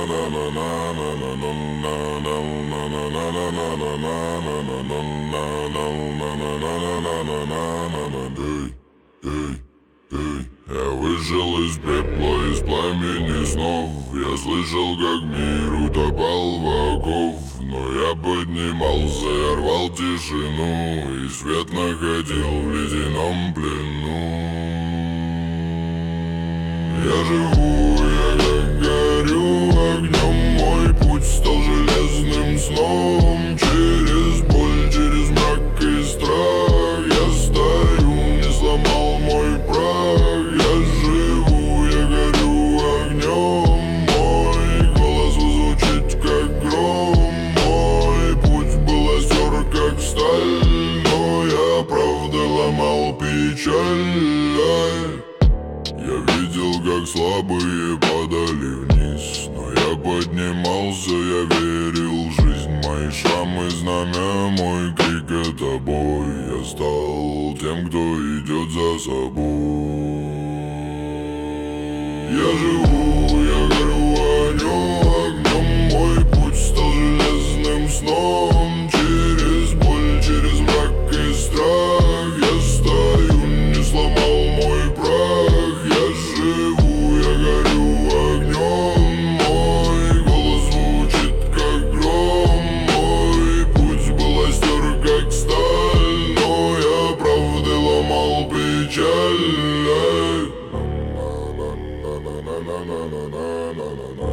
Я вышел из пепла, из пламени снов. Я слышал, как мир утопал в оков. Но я поднимался, я рвал тишину, и свет находил в ледяном плену. Я живу, я как горю огнем. Мой путь стал железным сном. Через боль, через мрак и страх я стою, не сломал мой прах. Я живу, я горю огнем. Мой голос звучит как гром. Мой путь был остер как сталь, но я правда ломал печаль. Я видел, как слабые падали вниз, но я поднимался, я верил в жизнь. Мои шрамы, знамя, мой крик — это бой. Я стал тем, кто идет за собой. Я живу, я горю огнем. Мой путь стал железным сном. Через боль, через мрак и страх я стою, не сломал мой прах. Я живу, я горю огнем. Мой голос звучит как гром. Мой путь был остер как сталь, но я правда ломал печаль.